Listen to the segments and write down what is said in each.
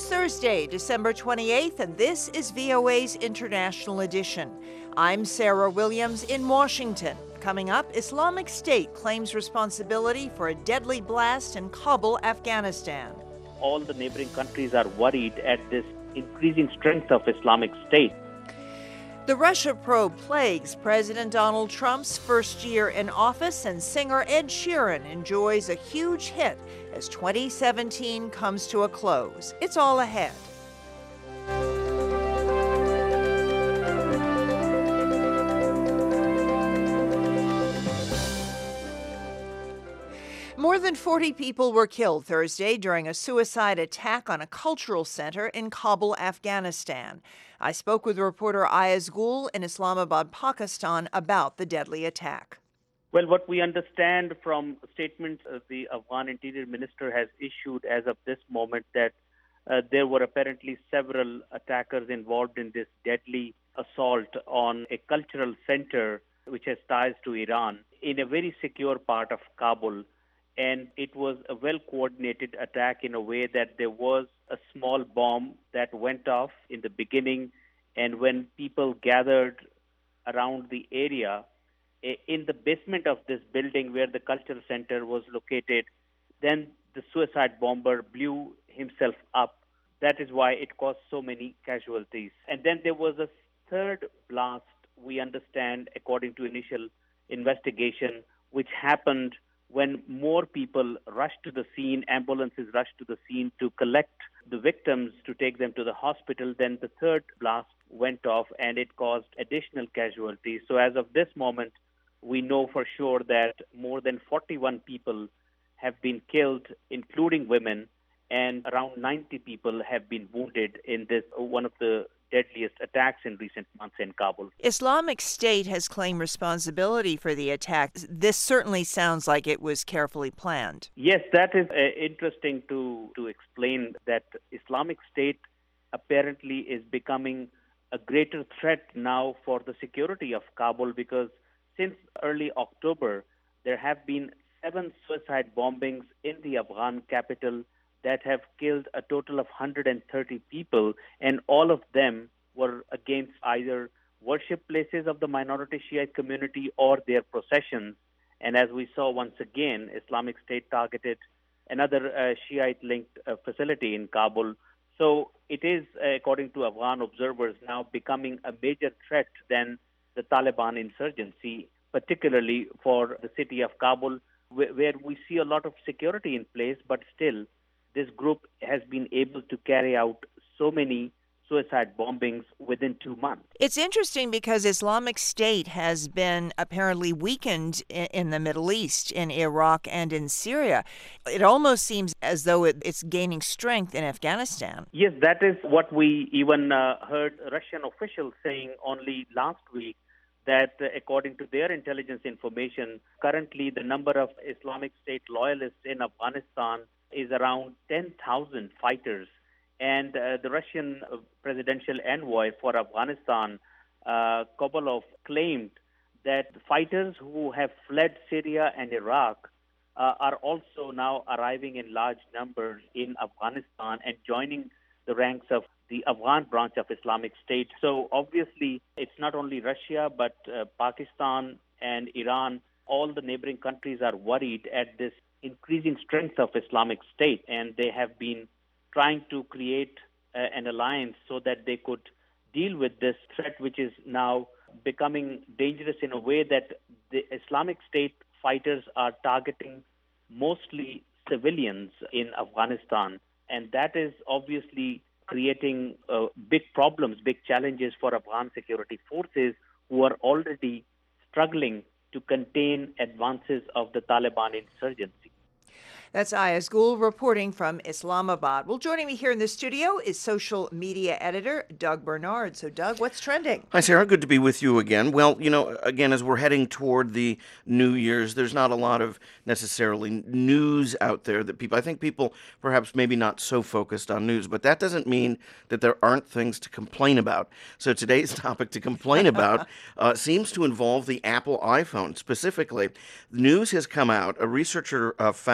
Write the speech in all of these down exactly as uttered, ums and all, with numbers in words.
It's Thursday, December twenty-eighth, and this is V O A's International Edition. I'm Sarah Williams in Washington. Coming up, Islamic State claims responsibility for a deadly blast in Kabul, Afghanistan. All the neighboring countries are worried at this increasing strength of Islamic State. The Russia probe plagues President Donald Trump's first year in office, and singer Ed Sheeran enjoys a huge hit as twenty seventeen comes to a close. It's all ahead. More than forty people were killed Thursday during a suicide attack on a cultural center in Kabul, Afghanistan. I spoke with reporter Ayaz Gul in Islamabad, Pakistan, about the deadly attack. Well, what we understand from statements the Afghan Interior Minister has issued as of this moment that uh, there were apparently several attackers involved in this deadly assault on a cultural center which has ties to Iran in a very secure part of Kabul. And it was a well-coordinated attack in a way that there was a small bomb that went off in the beginning. And when people gathered around the area, in the basement of this building where the cultural center was located, then the suicide bomber blew himself up. That is why it caused so many casualties. And then there was a third blast, we understand, according to initial investigation, which happened when more people rushed to the scene, ambulances rushed to the scene to collect the victims to take them to the hospital. Then the third blast went off and it caused additional casualties. So as of this moment, we know for sure that more than forty-one people have been killed, including women, and around ninety people have been wounded in this, one of the deadliest attacks in recent months in Kabul. Islamic State has claimed responsibility for the attack. This certainly sounds like it was carefully planned. Yes, that is uh, interesting to, to explain that Islamic State apparently is becoming a greater threat now for the security of Kabul, because since early October, there have been seven suicide bombings in the Afghan capital that have killed a total of one hundred thirty people, and all of them were against either worship places of the minority Shiite community or their processions. And as we saw once again, Islamic State targeted another uh, Shiite-linked uh, facility in Kabul. So it is, uh, according to Afghan observers, now becoming a major threat than the Taliban insurgency, particularly for the city of Kabul, wh- where we see a lot of security in place, but still this group has been able to carry out so many suicide bombings within two months. It's interesting because Islamic State has been apparently weakened in the Middle East, in Iraq and in Syria. It almost seems as though it's gaining strength in Afghanistan. Yes, that is what we even uh, heard Russian officials saying only last week, that uh, according to their intelligence information, currently the number of Islamic State loyalists in Afghanistan is around ten thousand fighters. And uh, the Russian presidential envoy for Afghanistan, uh, Kobalov, claimed that fighters who have fled Syria and Iraq uh, are also now arriving in large numbers in Afghanistan and joining the ranks of the Afghan branch of Islamic State. So obviously, it's not only Russia, but uh, Pakistan and Iran. All the neighboring countries are worried at this increasing strength of Islamic State, and they have been trying to create uh, an alliance so that they could deal with this threat, which is now becoming dangerous in a way that the Islamic State fighters are targeting mostly civilians in Afghanistan. And that is obviously creating uh, big problems, big challenges for Afghan security forces who are already struggling to contain advances of the Taliban insurgency. That's Ayaz Gul reporting from Islamabad. Well, joining me here in the studio is social media editor Doug Bernard. So, Doug, what's trending? Hi, Sarah. Good to be with you again. Well, you know, again, as we're heading toward the New Year's, there's not a lot of necessarily news out there that people, I think people perhaps maybe not so focused on news, but that doesn't mean that there aren't things to complain about. So today's topic to complain about uh, seems to involve the Apple iPhone. Specifically, news has come out, a researcher uh, found yesterday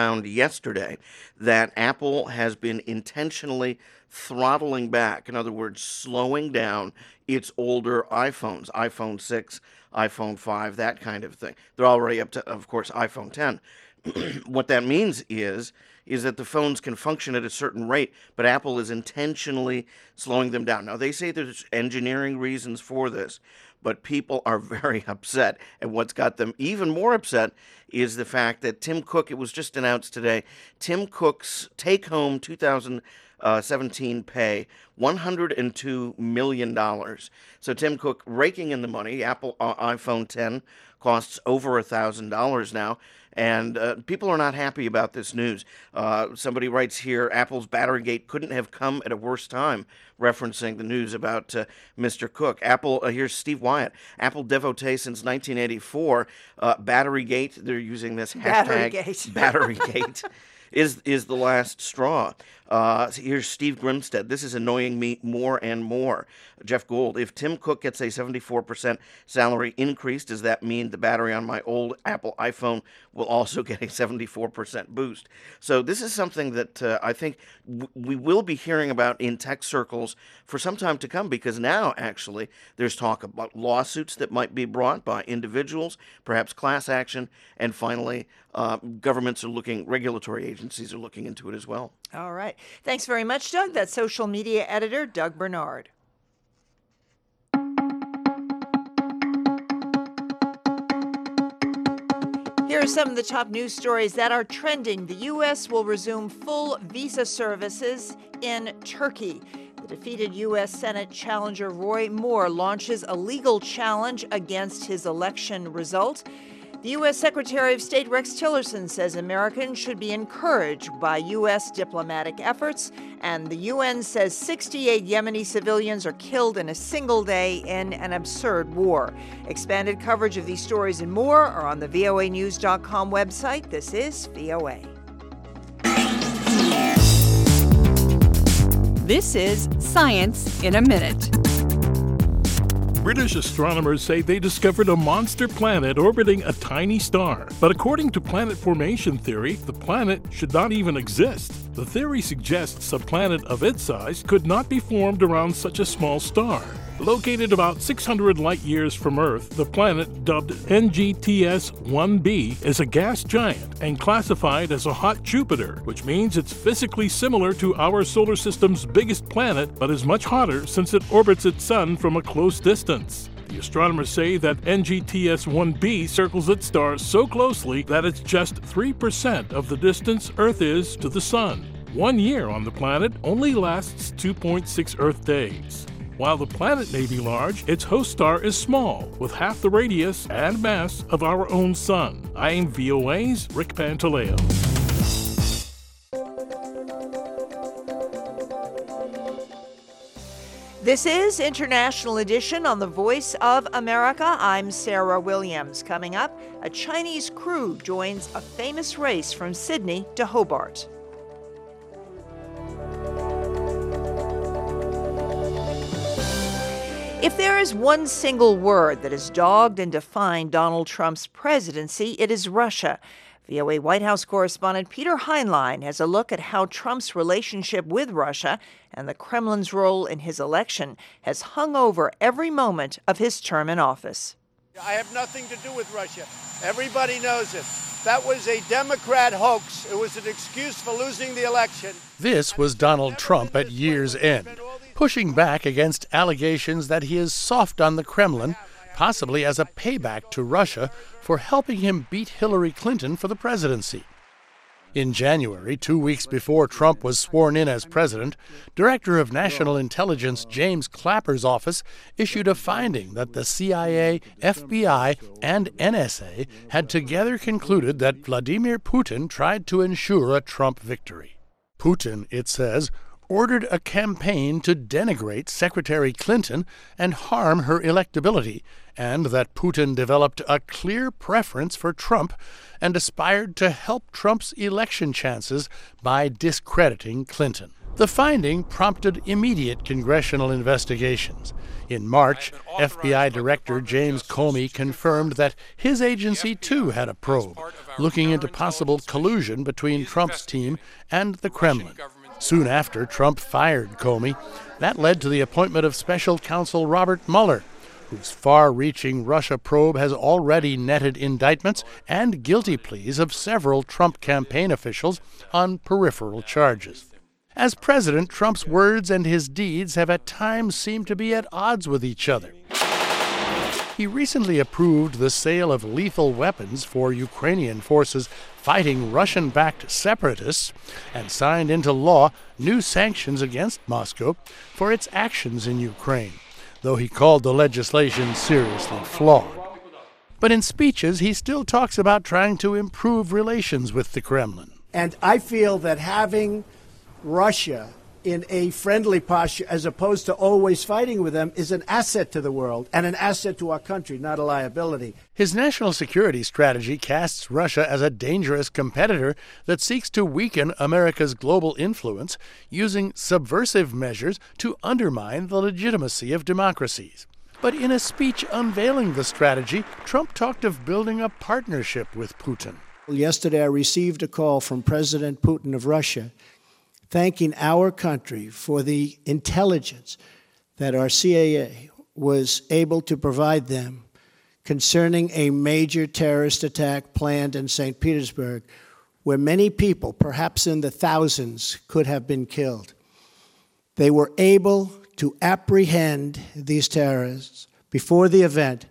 yesterday that Apple has been intentionally throttling back, in other words, slowing down its older iPhones, iPhone six, iPhone five, that kind of thing. They're already up to, of course, iPhone ten. What that means is is that the phones can function at a certain rate, but Apple is intentionally slowing them down. Now, they say there's engineering reasons for this, but people are very upset. And what's got them even more upset is the fact that Tim Cook, it was just announced today, Tim Cook's take-home two thousand seventeen pay, one hundred two million dollars. So Tim Cook raking in the money. Apple uh, iPhone ten costs over one thousand dollars now. And uh, people are not happy about this news. Uh, somebody writes here, Apple's Batterygate couldn't have come at a worse time, referencing the news about uh, Mister Cook. Apple, uh, here's Steve Wyatt, Apple devotee since nineteen eighty-four. Uh, Batterygate, they're using this hashtag, Batterygate, Batterygate is, is the last straw. Uh, here's Steve Grimstead. This is annoying me more and more. Jeff Gould, if Tim Cook gets a seventy-four percent salary increase, does that mean the battery on my old Apple iPhone will also get a seventy-four percent boost? So this is something that uh, I think w- we will be hearing about in tech circles for some time to come, because now actually there's talk about lawsuits that might be brought by individuals, perhaps class action, and finally uh, governments are looking, regulatory agencies are looking into it as well. All right. Thanks very much, Doug. That's social media editor Doug Bernard. Here are some of the top news stories that are trending. The U S will resume full visa services in Turkey. The defeated U S Senate challenger Roy Moore launches a legal challenge against his election result. The U S Secretary of State Rex Tillerson says Americans should be encouraged by U S diplomatic efforts, and the U N says sixty-eight Yemeni civilians are killed in a single day in an absurd war. Expanded coverage of these stories and more are on the V O A news dot com website. This is V O A. This is Science in a Minute. British astronomers say they discovered a monster planet orbiting a tiny star. But according to planet formation theory, the planet should not even exist. The theory suggests a planet of its size could not be formed around such a small star. Located about six hundred light-years from Earth, the planet, dubbed N G T S one b, is a gas giant and classified as a hot Jupiter, which means it's physically similar to our solar system's biggest planet, but is much hotter since it orbits its sun from a close distance. The astronomers say that N G T S one b circles its star so closely that it's just three percent of the distance Earth is to the sun. One year on the planet only lasts two point six Earth days. While the planet may be large, its host star is small, with half the radius and mass of our own sun. I am V O A's Rick Pantaleo. This is International Edition on the Voice of America. I'm Sarah Williams. Coming up, a Chinese crew joins a famous race from Sydney to Hobart. If there is one single word that has dogged and defined Donald Trump's presidency, it is Russia. V O A White House correspondent Peter Heinlein has a look at how Trump's relationship with Russia and the Kremlin's role in his election has hung over every moment of his term in office. I have nothing to do with Russia. Everybody knows it. That was a Democrat hoax. It was an excuse for losing the election. This was Donald Trump at year's end, pushing back against allegations that he is soft on the Kremlin, possibly as a payback to Russia for helping him beat Hillary Clinton for the presidency. In January, two weeks before Trump was sworn in as president, Director of National Intelligence James Clapper's office issued a finding that the C I A, F B I, and N S A had together concluded that Vladimir Putin tried to ensure a Trump victory. Putin, it says, ordered a campaign to denigrate Secretary Clinton and harm her electability, and that Putin developed a clear preference for Trump and aspired to help Trump's election chances by discrediting Clinton. The finding prompted immediate congressional investigations. In March, F B I Director James Comey confirmed that his agency too had a probe, looking into possible collusion between Trump's team and the Kremlin. Soon after, Trump fired Comey. That led to the appointment of Special Counsel Robert Mueller, whose far-reaching Russia probe has already netted indictments and guilty pleas of several Trump campaign officials on peripheral charges. As president, Trump's words and his deeds have at times seemed to be at odds with each other. He recently approved the sale of lethal weapons for Ukrainian forces fighting Russian-backed separatists and signed into law new sanctions against Moscow for its actions in Ukraine, though he called the legislation seriously flawed. But in speeches, he still talks about trying to improve relations with the Kremlin. And I feel that having Russia in a friendly posture as opposed to always fighting with them is an asset to the world and an asset to our country, not a liability. His national security strategy casts Russia as a dangerous competitor that seeks to weaken America's global influence using subversive measures to undermine the legitimacy of democracies. But in a speech unveiling the strategy, Trump talked of building a partnership with Putin. Yesterday, I received a call from President Putin of Russia thanking our country for the intelligence that our C I A was able to provide them concerning a major terrorist attack planned in Saint Petersburg, where many people, perhaps in the thousands, could have been killed. They were able to apprehend these terrorists before the event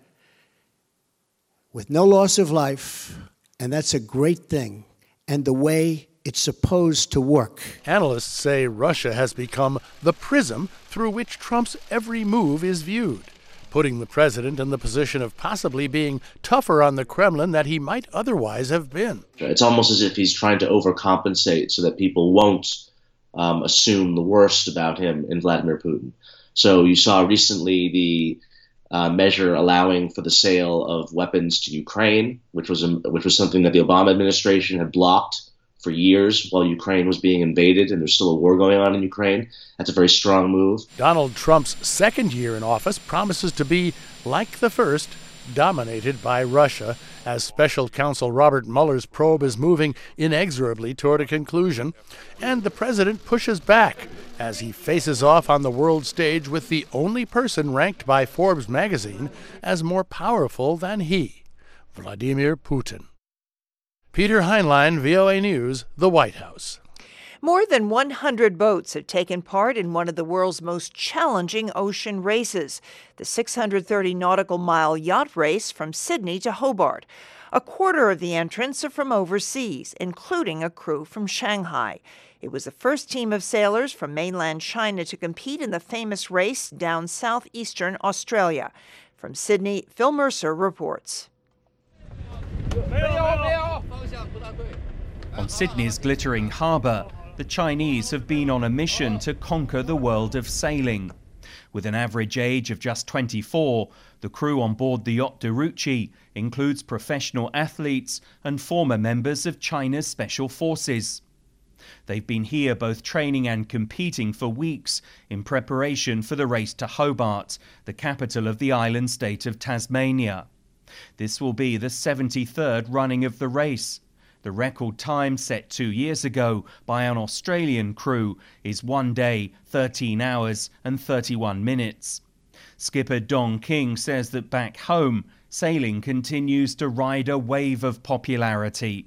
with no loss of life, and that's a great thing, and the way it's supposed to work. Analysts say Russia has become the prism through which Trump's every move is viewed, putting the president in the position of possibly being tougher on the Kremlin than he might otherwise have been. It's almost as if he's trying to overcompensate so that people won't um, assume the worst about him in Vladimir Putin. So you saw recently the uh, measure allowing for the sale of weapons to Ukraine, which was a, which was something that the Obama administration had blocked for years while Ukraine was being invaded, and there's still a war going on in Ukraine. That's a very strong move. Donald Trump's second year in office promises to be, like the first, dominated by Russia, as Special Counsel Robert Mueller's probe is moving inexorably toward a conclusion, and the president pushes back as he faces off on the world stage with the only person ranked by Forbes magazine as more powerful than he, Vladimir Putin. Peter Heinlein, V O A News, the White House. More than one hundred boats have taken part in one of the world's most challenging ocean races, the six hundred thirty nautical mile yacht race from Sydney to Hobart. A quarter of the entrants are from overseas, including a crew from Shanghai. It was the first team of sailors from mainland China to compete in the famous race down southeastern Australia. From Sydney, Phil Mercer reports. On Sydney's glittering harbour, the Chinese have been on a mission to conquer the world of sailing. With an average age of just twenty-four, the crew on board the yacht Derucci includes professional athletes and former members of China's special forces. They've been here both training and competing for weeks in preparation for the race to Hobart, the capital of the island state of Tasmania. This will be the seventy-third running of the race. The record time set two years ago by an Australian crew is one day, thirteen hours and thirty-one minutes. Skipper Dong King says that back home, sailing continues to ride a wave of popularity.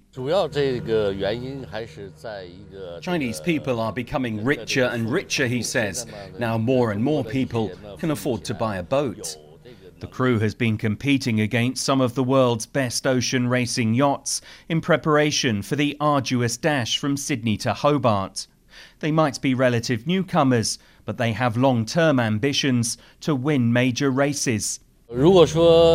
Chinese people are becoming richer and richer, he says. Now more and more people can afford to buy a boat. The crew has been competing against some of the world's best ocean racing yachts in preparation for the arduous dash from Sydney to Hobart. They might be relative newcomers, but they have long-term ambitions to win major races. He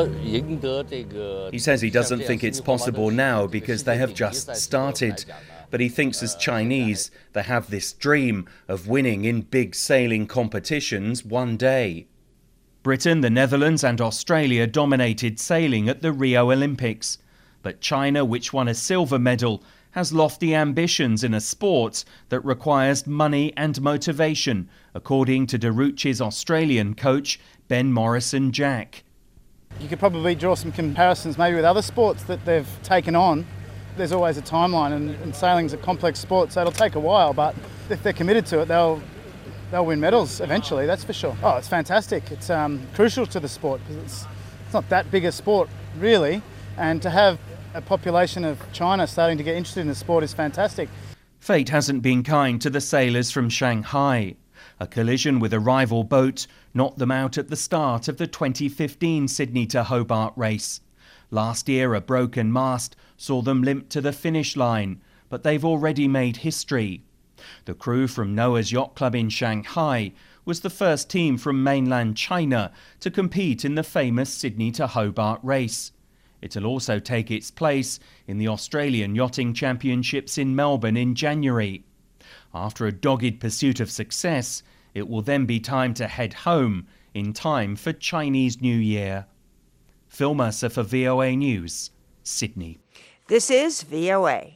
says he doesn't think it's possible now because they have just started, but he thinks as Chinese they have this dream of winning in big sailing competitions one day. Britain, the Netherlands and Australia dominated sailing at the Rio Olympics, but China, which won a silver medal, has lofty ambitions in a sport that requires money and motivation, according to Darucci's Australian coach, Ben Morrison-Jack. You could probably draw some comparisons maybe with other sports that they've taken on. There's always a timeline, and, and sailing's a complex sport, so it'll take a while, but if they're committed to it, they'll they'll win medals eventually, that's for sure. Oh, it's fantastic. It's um, crucial to the sport because it's, it's not that big a sport, really, and to have a population of China starting to get interested in the sport is fantastic. Fate hasn't been kind to the sailors from Shanghai. A collision with a rival boat knocked them out at the start of the twenty fifteen Sydney to Hobart race. Last year, a broken mast saw them limp to the finish line, but they've already made history. The crew from Noah's Yacht Club in Shanghai was the first team from mainland China to compete in the famous Sydney to Hobart race. It'll also take its place in the Australian Yachting Championships in Melbourne in January. After a dogged pursuit of success, it will then be time to head home in time for Chinese New Year. Phil Mercer for V O A News, Sydney. This is V O A.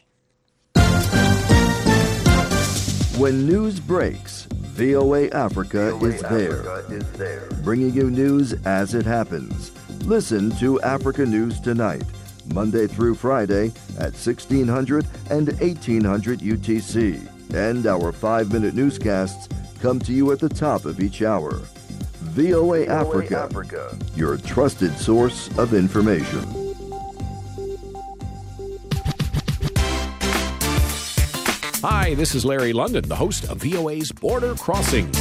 When news breaks, V O A Africa, is, there, is there, bringing you news as it happens. Listen to Africa News Tonight, Monday through Friday at sixteen hundred and eighteen hundred U T C. And our five-minute newscasts come to you at the top of each hour. V O A Africa, Africa, your trusted source of information. Hi, this is Larry London, the host of V O A's Border Crossings.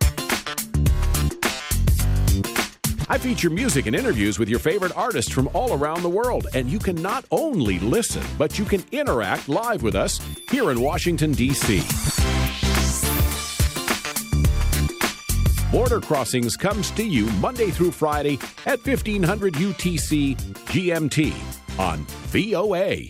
I feature music and interviews with your favorite artists from all around the world, and you can not only listen, but you can interact live with us here in Washington, D C Border Crossings comes to you Monday through Friday at fifteen hundred U T C G M T on V O A.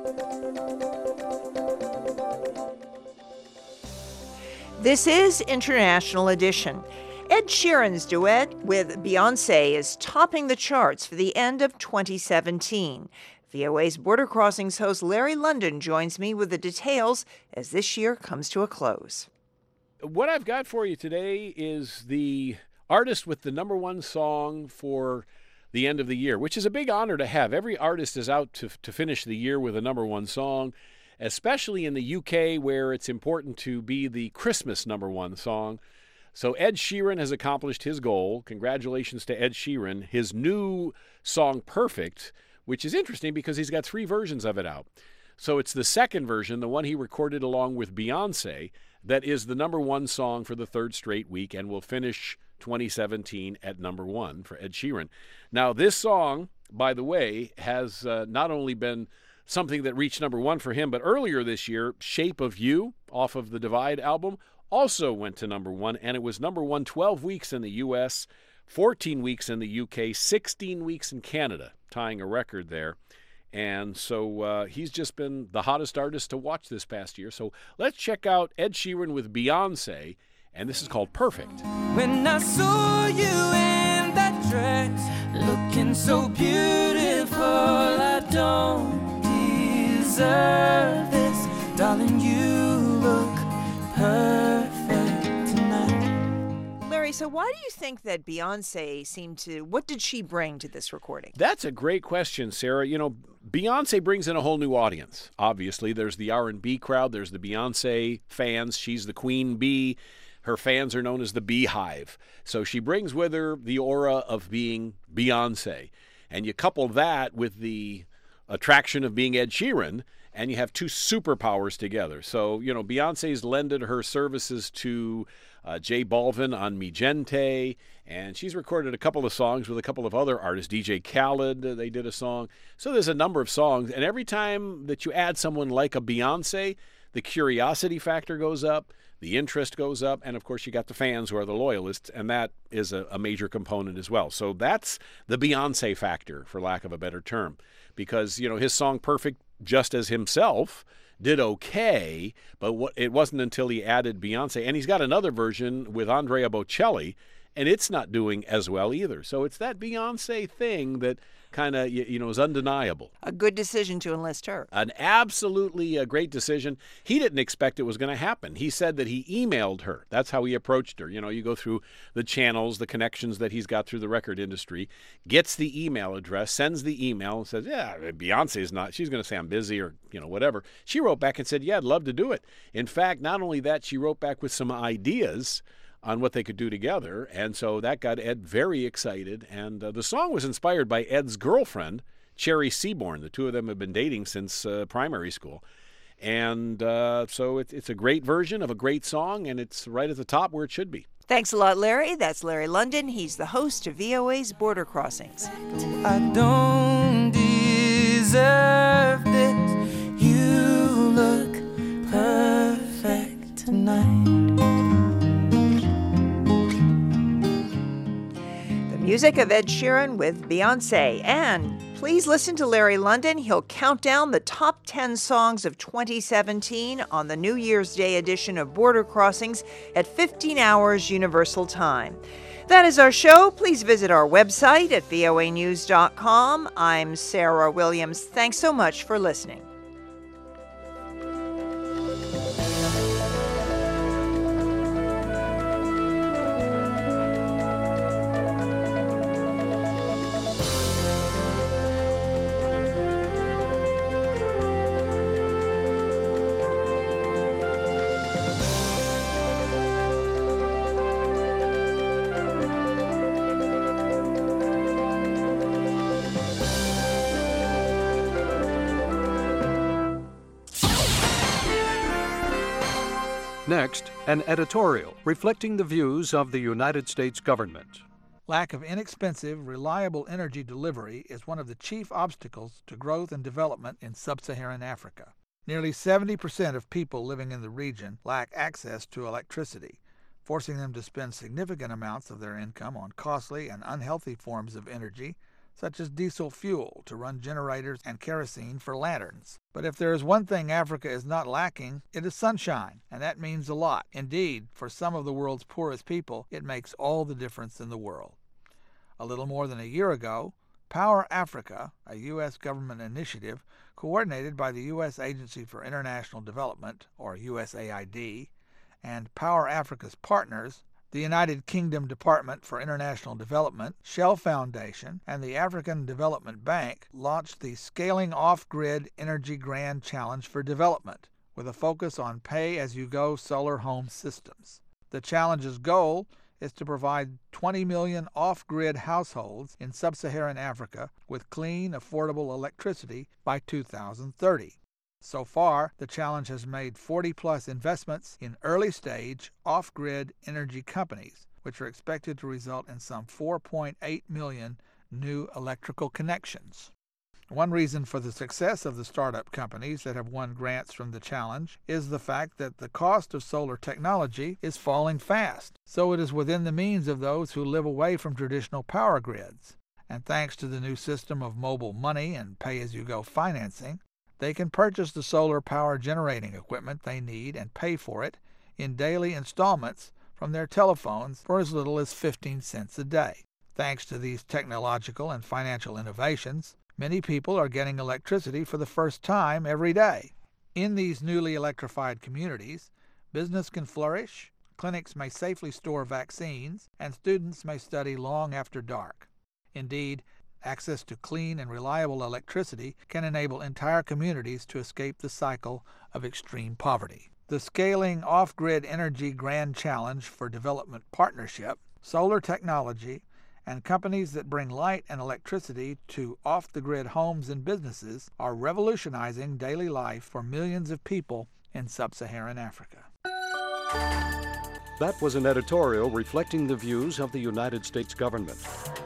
This is International Edition. Ed Sheeran's duet with Beyoncé is topping the charts for the end of twenty seventeen. V O A's Border Crossings host Larry London joins me with the details as this year comes to a close. What I've got for you today is the artist with the number one song for the end of the year, which is a big honor to have. Every artist is out to, to finish the year with a number one song, especially in the U K where it's important to be the Christmas number one song. So Ed Sheeran has accomplished his goal. Congratulations to Ed Sheeran. His new song, Perfect, which is interesting because he's got three versions of it out. So it's the second version, the one he recorded along with Beyoncé, that is the number one song for the third straight week and will finish twenty seventeen at number one for Ed Sheeran. Now, this song, by the way, has uh, not only been something that reached number one for him, but earlier this year, Shape of You, off of the Divide album, also went to number one, and it was number one twelve weeks in the U S, fourteen weeks in the U K, sixteen weeks in Canada, tying a record there. And so uh, he's just been the hottest artist to watch this past year. So let's check out Ed Sheeran with Beyoncé, and this is called Perfect. When I saw you in that dress, looking so beautiful, I don't deserve this. Darling, you look perfect tonight. Larry, so why do you think that Beyoncé seemed to, what did she bring to this recording? That's a great question, Sarah. You know, Beyoncé brings in a whole new audience. Obviously, there's the R and B crowd. There's the Beyoncé fans. She's the queen bee. Her fans are known as the Beehive. So she brings with her the aura of being Beyoncé. And you couple that with the attraction of being Ed Sheeran, and you have two superpowers together. So, you know, Beyoncé's lended her services to uh, J Balvin on Mi Gente, and she's recorded a couple of songs with a couple of other artists. D J Khaled, uh, they did a song. So there's a number of songs, and every time that you add someone like a Beyoncé, the curiosity factor goes up, the interest goes up, and of course you got the fans who are the loyalists, and that is a, a major component as well. So that's the Beyoncé factor, for lack of a better term, because, you know, his song Perfect, just as himself, did okay, but what, it wasn't until he added Beyoncé, and he's got another version with Andrea Bocelli, and it's not doing as well either. So it's that Beyonce thing that kind of, you, you know, is undeniable. A good decision to enlist her. An absolutely a great decision. He didn't expect it was going to happen. He said that he emailed her. That's how he approached her. You know, you go through the channels, the connections that he's got through the record industry, gets the email address, sends the email, and says, yeah, Beyonce's not, she's going to say I'm busy or, you know, whatever. She wrote back and said, yeah, I'd love to do it. In fact, not only that, she wrote back with some ideas on what they could do together, and so that got Ed very excited. And uh, the song was inspired by Ed's girlfriend, Cherry Seaborn. The two of them have been dating since uh, primary school. And uh, so it, it's a great version of a great song, and it's right at the top where it should be. Thanks a lot, Larry. That's Larry London. He's the host of V O A's Border Crossings. I don't deserve this. You look perfect tonight. Music of Ed Sheeran with Beyonce. And please listen to Larry London. He'll count down the top ten songs of twenty seventeen on the New Year's Day edition of Border Crossings at fifteen hours Universal Time. That is our show. Please visit our website at V O A news dot com. I'm Sarah Williams. Thanks so much for listening. Next, an editorial reflecting the views of the United States government. Lack of inexpensive, reliable energy delivery is one of the chief obstacles to growth and development in sub-Saharan Africa. Nearly seventy percent of people living in the region lack access to electricity, forcing them to spend significant amounts of their income on costly and unhealthy forms of energy, such as diesel fuel to run generators and kerosene for lanterns. But if there is one thing Africa is not lacking, it is sunshine, and that means a lot. Indeed, for some of the world's poorest people, it makes all the difference in the world. A little more than a year ago, Power Africa, a U S government initiative coordinated by the U S Agency for International Development, or U S A I D, and Power Africa's partners, the United Kingdom Department for International Development, Shell Foundation, and the African Development Bank launched the Scaling Off-Grid Energy Grand Challenge for Development, with a focus on pay-as-you-go solar home systems. The challenge's goal is to provide twenty million off-grid households in sub-Saharan Africa with clean, affordable electricity by two thousand thirty. So far, the challenge has made forty-plus investments in early-stage, off-grid energy companies, which are expected to result in some four point eight million new electrical connections. One reason for the success of the startup companies that have won grants from the challenge is the fact that the cost of solar technology is falling fast, so it is within the means of those who live away from traditional power grids. And thanks to the new system of mobile money and pay-as-you-go financing, they can purchase the solar power generating equipment they need and pay for it in daily installments from their telephones for as little as fifteen cents a day. Thanks to these technological and financial innovations, many people are getting electricity for the first time every day. In these newly electrified communities, business can flourish, clinics may safely store vaccines, and students may study long after dark. Indeed, access to clean and reliable electricity can enable entire communities to escape the cycle of extreme poverty. The Scaling Off-Grid Energy Grand Challenge for Development Partnership, solar technology, and companies that bring light and electricity to off-the-grid homes and businesses are revolutionizing daily life for millions of people in sub-Saharan Africa. That was an editorial reflecting the views of the United States government.